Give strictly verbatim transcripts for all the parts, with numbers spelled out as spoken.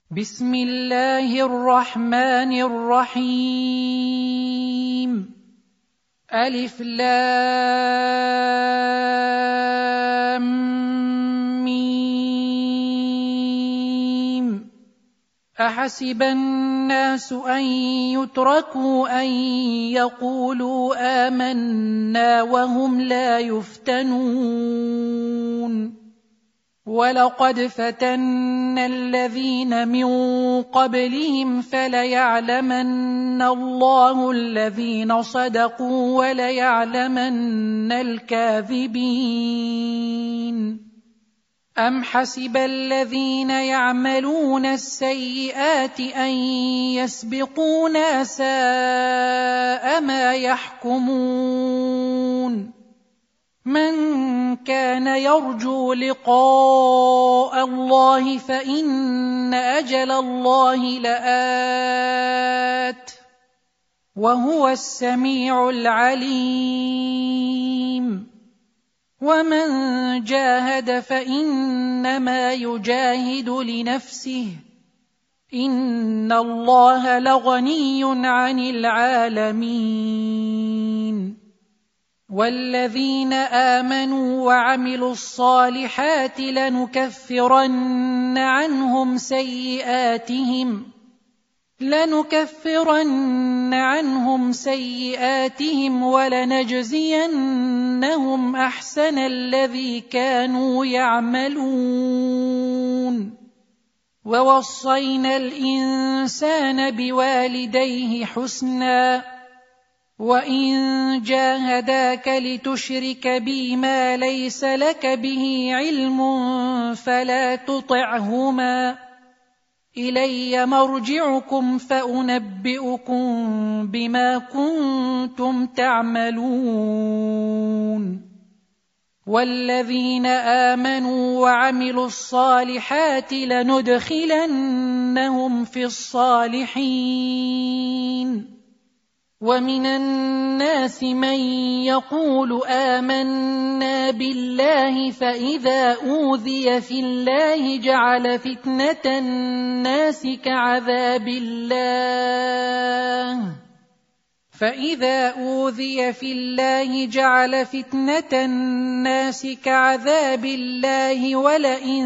بسم الله الرحمن الرحيم. ألف لام ميم. أحسب الناس أن يتركوا أن يقولوا آمنا وهم لا يفتنون. ولقد فتنا الذين من قبلهم فليعلمن الله الذين صدقوا وليعلمن الكاذبين. أم حسب الذين يعملون السيئات أن يسبقونا ساء ما يحكمون. من كان يرجو لقاء الله فإن أجل الله لآت وهو السميع العليم. ومن جاهد فإنما يجاهد لنفسه إن الله لغني عن العالمين. والذين آمنوا وعملوا الصالحات لنكفرن عنهم سيئاتهم لنكفرن عنهم سيئاتهم ولنجزينهم أحسن الذي كانوا يعملون. ووصينا الإنسان بوالديه حسنا وإن جاهداك لتشرك بي ما ليس لك به علم فلا تطعهما إلي مرجعكم فأنبئكم بما كنتم تعملون. والذين آمنوا وعملوا الصالحات لندخلنهم في الصالحين. ومن الناس من يقول آمنا بالله فإذا أوذي في الله جعل فتنة الناس كعذاب الله فإذا أوذي في الله جعل فتنة الناس كعذاب الله ولئن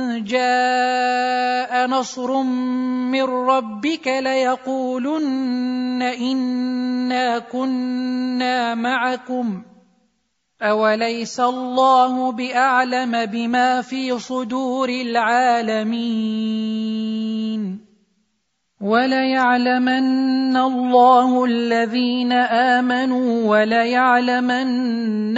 جاء نصر من ربك ليقولن إنا كنا معكم أوليس الله بأعلم بما في صدور العالمين. وليعلمن الله الذين آمنوا وليعلمن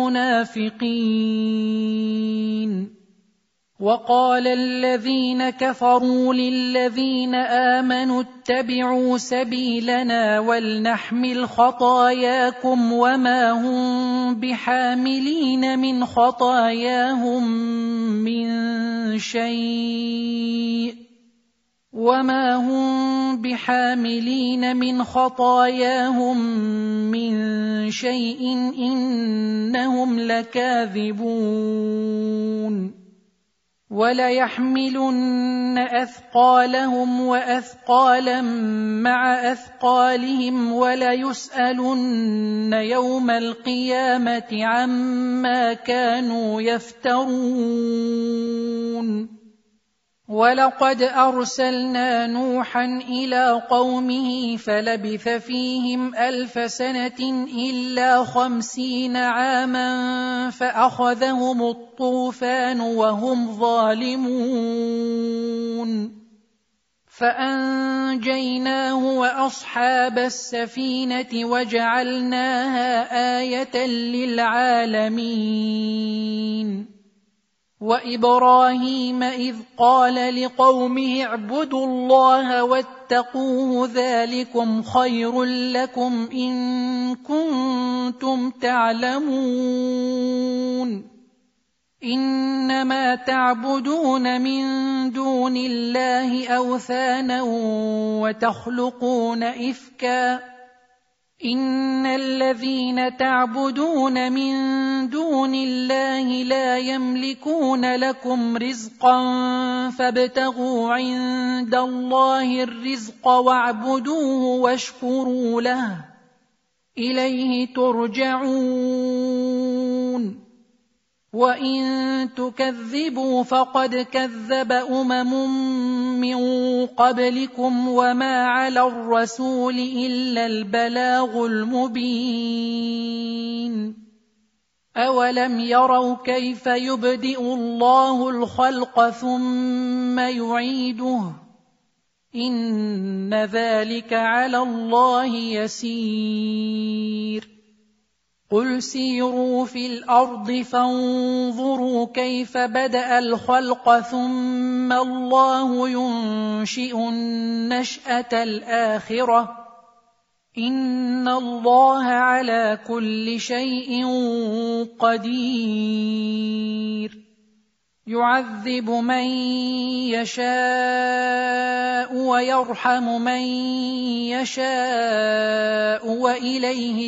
المنافقين. وقال الذين كفروا للذين آمنوا اتبعوا سبيلنا ولنحمل خطاياكم وما هم بحاملين من خطاياهم من شيء وما هم بحاملين من خطاياهم من شيء إنهم لكاذبون. وليحملن أثقالهم وأثقالا مع أثقالهم وليسألن يوم القيامة عما كانوا يفترون. ولقد أرسلنا نوحا إلى قومه فلبث فيهم ألف سنة إلا خمسين عاما فأخذهم الطوفان وهم ظالمون فأنجيناه وأصحاب السفينة وجعلناها آية للعالمين. وإبراهيم إذ قال لقومه اعبدوا الله واتقوه ذلكم خير لكم إن كنتم تعلمون. إنما تعبدون من دون الله أوثانا وتخلقون إفكا إن الذين تعبدون من دون الله لا يملكون لكم رزقا فابتغوا عند الله الرزق واعبدوه واشكروا له إليه ترجعون وإن تكذبوا فقد كذب أمم من قبلكم وما على الرسول إلا البلاغ المبين أولم يروا كيف يبدئ الله الخلق ثم يعيده إن ذلك على الله يسير قل سيروا في الأرض فانظروا كيف بدأ الخلق ثم الله ينشئ النشأة الآخرة إن الله على كل شيء قدير يعذب من يشاء ويرحم من يشاء وإليه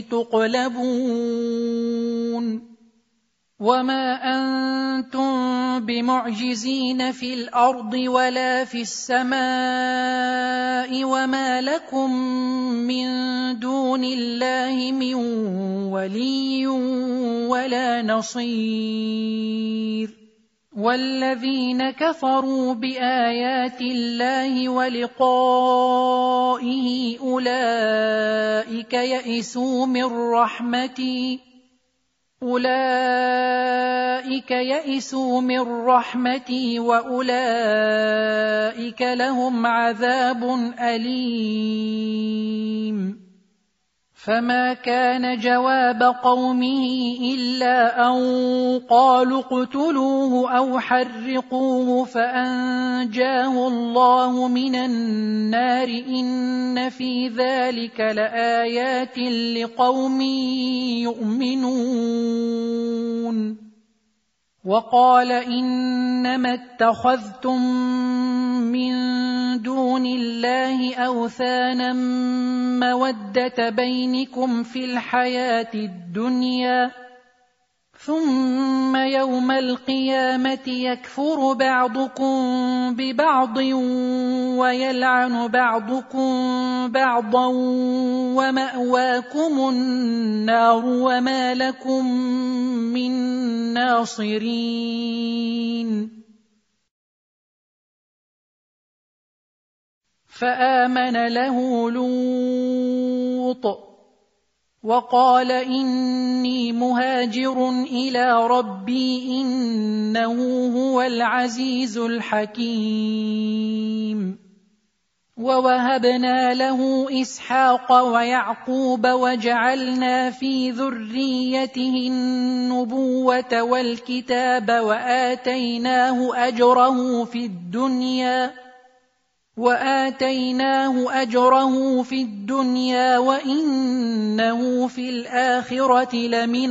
تقلبون وما أنتم بمعجزين في الأرض ولا في السماء وما لكم من دون الله من ولي ولا نصير والذين كفروا بآيات الله ولقائه أولئك يئسوا من رحمتي أولئك يئسوا من رحمتي وأولئك لهم عذاب أليم فما كان جواب قومه إلا أن قالوا اقتلوه أو حرقوه فأنجاه الله من النار إن في ذلك لآيات لقوم يؤمنون وقال إنما اتخذتم من دون الله أوثانا مودة بينكم في الحياة الدنيا ثم يوم القيامة يكفر بعضكم ببعض ويلعن بعضكم بعضا ومأواكم النار وما لكم من ناصرين فآمن له لوط وقال إني مهاجر إلى ربي إنه هو العزيز الحكيم ووهبنا له إسحاق ويعقوب وجعلنا في ذريته النبوة والكتاب وآتيناه أجره في الدنيا وآتيناه أجره في الدنيا وإنه في الآخرة لمن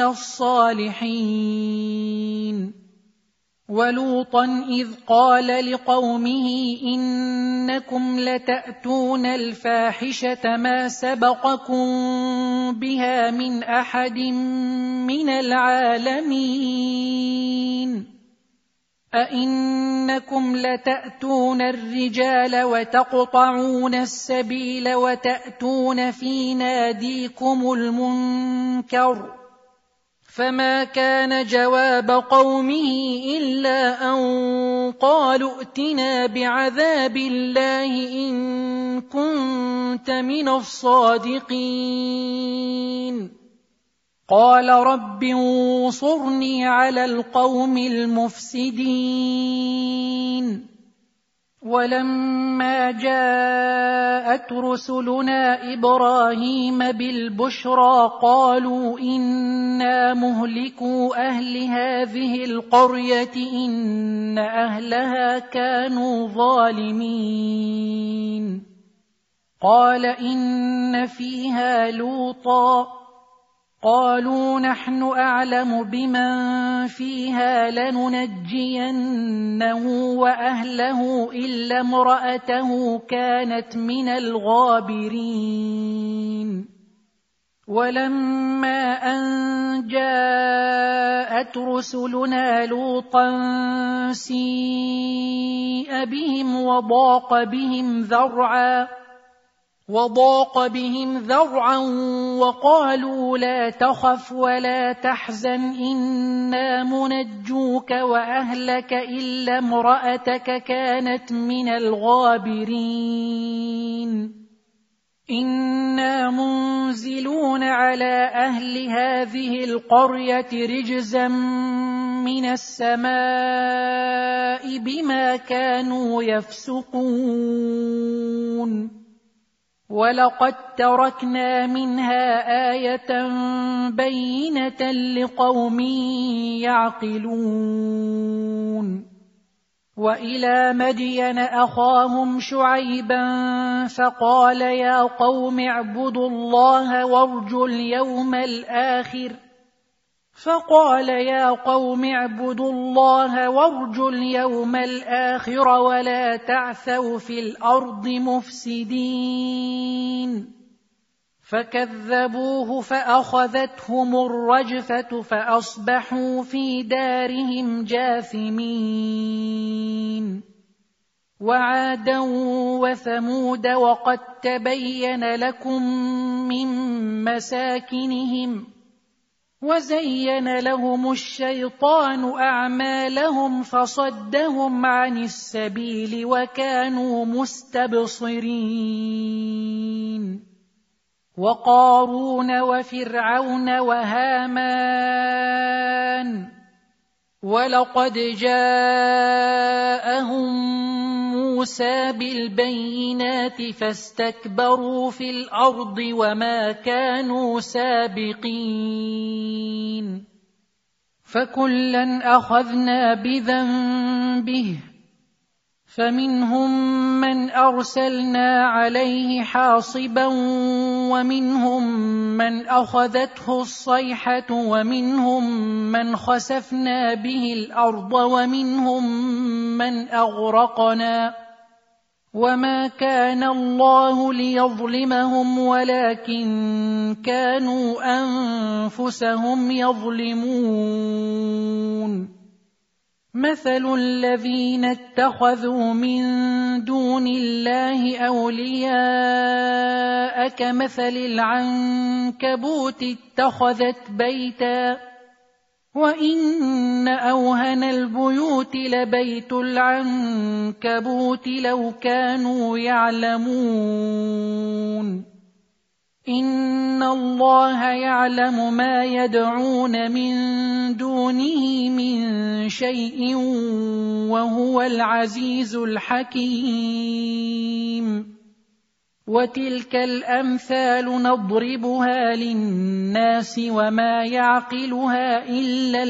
الصالحين ولوطا إذ قال لقومه إنكم لتأتون الفاحشة ما سبقكم بها من أحد من العالمين أئنكم لتأتون الرجال وتقطعون السبيل وتأتون في ناديكم المنكر فما كان جواب قومه إلا أن قالوا ائتنا بعذاب الله إن كنت من الصادقين قال رب انصرني على القوم المفسدين ولما جاءت رسلنا إبراهيم بالبشرى قالوا إنا مهلكو أهل هذه القرية إن أهلها كانوا ظالمين قال إن فيها لوطا قالوا نحن أعلم بمن فيها لننجينه وأهله إلا امرأته كانت من الغابرين ولما أن جاءت رسلنا لوطا سيء بهم وضاق بهم ذرعا وضاق بهم ذرعا وقالوا لا تخف ولا تحزن إنا منجوك وأهلك إلا امرأتك كانت من الغابرين إنا منزلون على أهل هذه القرية رجزا من السماء بما كانوا يفسقون ولقد تركنا منها آية بينة لقوم يعقلون وإلى مدين أخاهم شعيبا فقال يا قوم اعبدوا الله وارجوا اليوم الآخر فقال يا قوم اعبدوا الله وارجوا اليوم الآخر ولا تعثوا في الأرض مفسدين فكذبوه فأخذتهم الرجفة فأصبحوا في دارهم جاثمين وعادا وثمود وقد تبين لكم من مساكنهم وزين لهم الشيطان أعمالهم فصدهم عن السبيل وكانوا مستبصرين وقارون وفرعون وهامان ولقد جاءهم موسى بالبينات فاستكبروا في الأرض وما كانوا سابقين فكلا أخذنا بذنبه فمنهم من أرسلنا عليه حاصبا ومنهم من أخذته الصيحة ومنهم من خسفنا به الأرض ومنهم من أغرقنا وما كان الله ليظلمهم ولكن كانوا أنفسهم يظلمون مثل الذين اتخذوا من دون الله أولياء كمثل العنكبوت اتخذت بيتا وإن أوهن البيوت لبيت العنكبوت لو كانوا يعلمون إن الله يعلم ما يدعون من دونه من شيء وهو العزيز الحكيم وتلك الأمثال نضربها للناس وما يعقلها إلا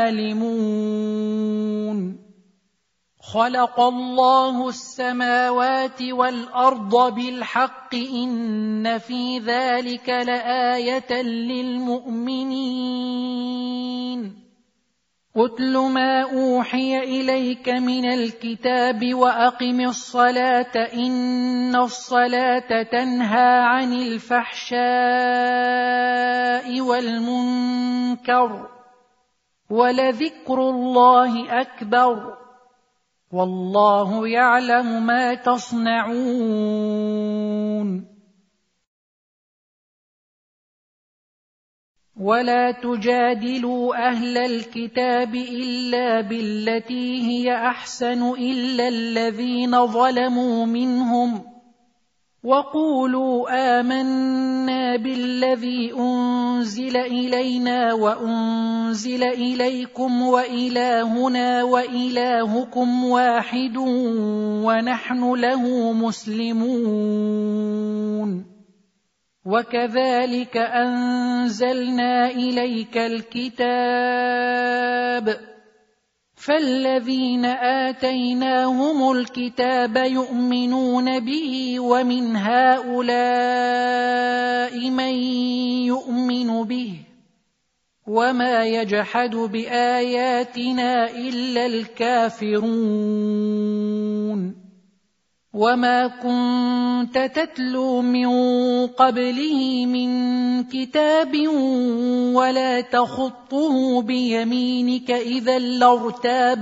العالمون خلق الله السماوات والأرض بالحق إن في ذلك لآية للمؤمنين أتل ما أوحي إليك من الكتاب وأقم الصلاة إن الصلاة تنهى عن الفحشاء والمنكر ولذكر الله أكبر والله يعلم ما تصنعون ولا تجادلوا أهل الكتاب إلا بالتي هي أحسن إلا الذين ظلموا منهم وقولوا آمنا بالذي أنزل إلينا وأنزل إليكم وإلهنا وإلهكم واحد ونحن له مسلمون وكذلك أنزلنا إليك الكتاب فالذين آتيناهم الكتاب يؤمنون به ومن هؤلاء من يؤمن به وما يجحد بآياتنا إلا الكافرون وما كنت تتلو من قبله من كتاب ولا تخطه بيمينك إذا لارتاب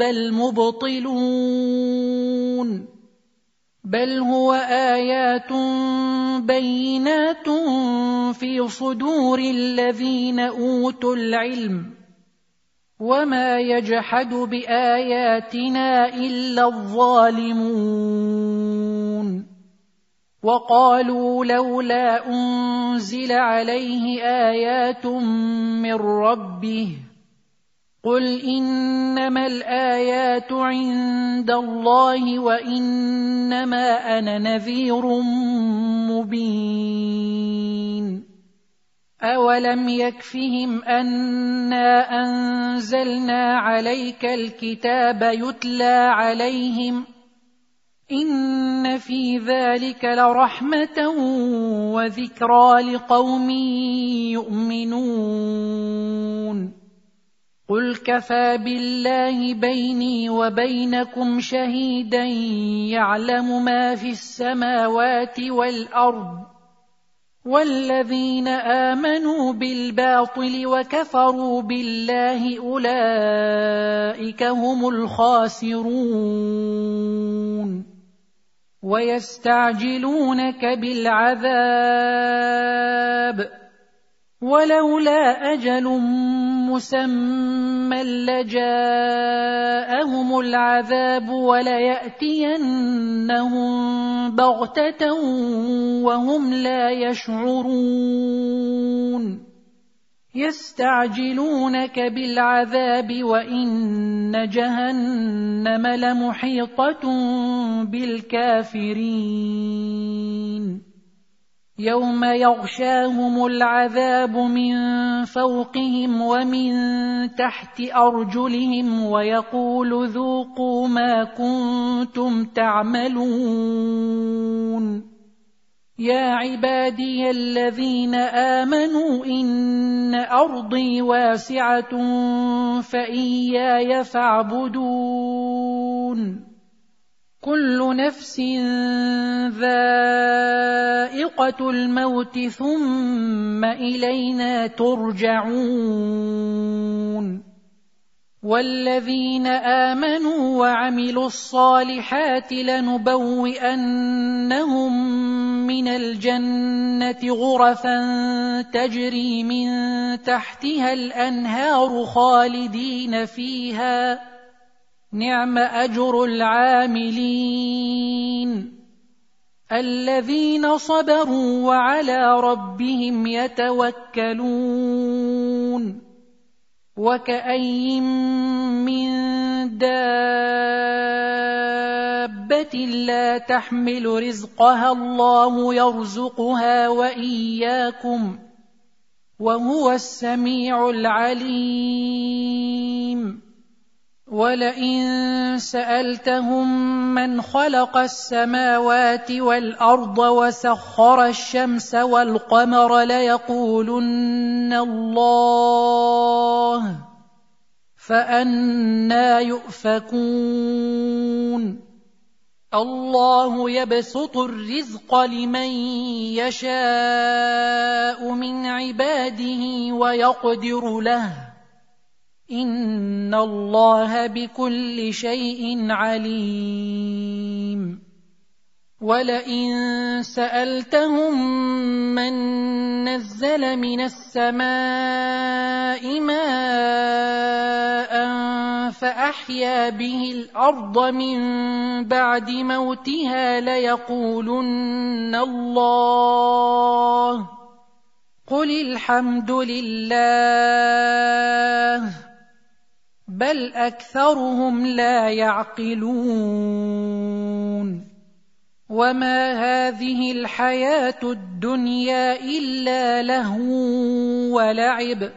المبطلون بل هو آيات بينات في صدور الذين أوتوا العلم وما يجحد بآياتنا إلا الظالمون وقالوا لولا أنزل عليه آيات من ربه قل إنما الآيات عند الله وإنما أنا نذير مبين أولم يكفهم أنا أنزلنا عليك الكتاب يتلى عليهم إن في ذلك لرحمة وذكرى لقوم يؤمنون قل كفى بالله بيني وبينكم شهيدا يعلم ما في السماوات والأرض والذين آمنوا بالباطل وكفروا بالله أولئك هم الخاسرون ويستعجلونك بالعذاب ولولا أجل مسمى لجاءهم العذاب وليأتينهم بغتة وهم لا يشعرون يستعجلونك بالعذاب وإن جهنم لمحيطة بالكافرين يوم يغشاهم العذاب من فوقهم ومن تحت أرجلهم ويقول ذوقوا ما كنتم تعملون يا عبادي الذين آمنوا إن أرضي واسعة فإياي فاعبدون كل نفس ذائقة الموت ثم إلينا ترجعون والذين آمنوا وعملوا الصالحات لنبوئنهم من الجنة غرفا تجري من تحتها الأنهار خالدين فيها نعم أجر العاملين الذين صبروا وعلى ربهم يتوكلون وكأين من دابة لا تحمل رزقها الله يرزقها وإياكم وهو السميع العليم ولئن سألتهم من خلق السماوات والأرض وسخر الشمس والقمر ليقولن الله فأنى يؤفكون الله يبسط الرزق لمن يشاء من عباده ويقدر له إن الله بكل شيء عليم ولئن سألتهم من نزل من السماء ماء فأحيا به الأرض من بعد موتها ليقولن الله قل الحمد لله بل أكثرهم لا يعقلون وما هذه الحياة الدنيا إلا لهو ولعب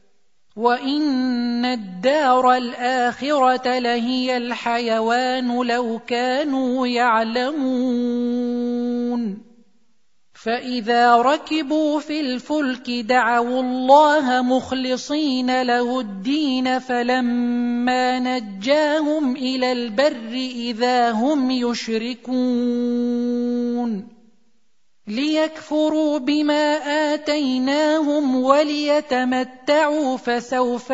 وإن الدار الآخرة لهي الحيوان لو كانوا يعلمون فإذا ركبوا في الفلك دعوا الله مخلصين له الدين فلما نجاهم إلى البر إذا هم يشركون ليكفروا بما آتيناهم وليتمتعوا فسوف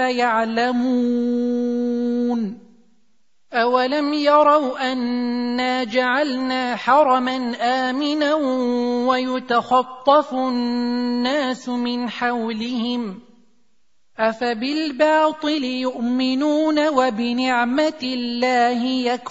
يعلمون أولم يروا أنا جعلنا حرما آمنا ويتخطف الناس من حولهم أفبالباطل يؤمنون وبنعمة الله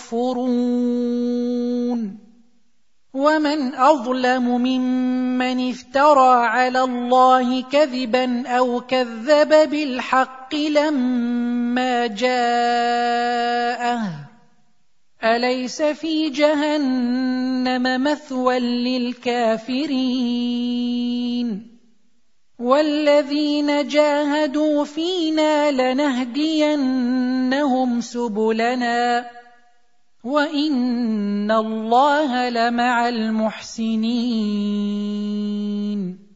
يكفرون ومن أظلم ممن افترى على الله كذبا أو كذب بالحق لما جاءه أليس في جهنم مثوى للكافرين والذين جاهدوا فينا لنهدينهم سبلنا وإن الله لمع المحسنين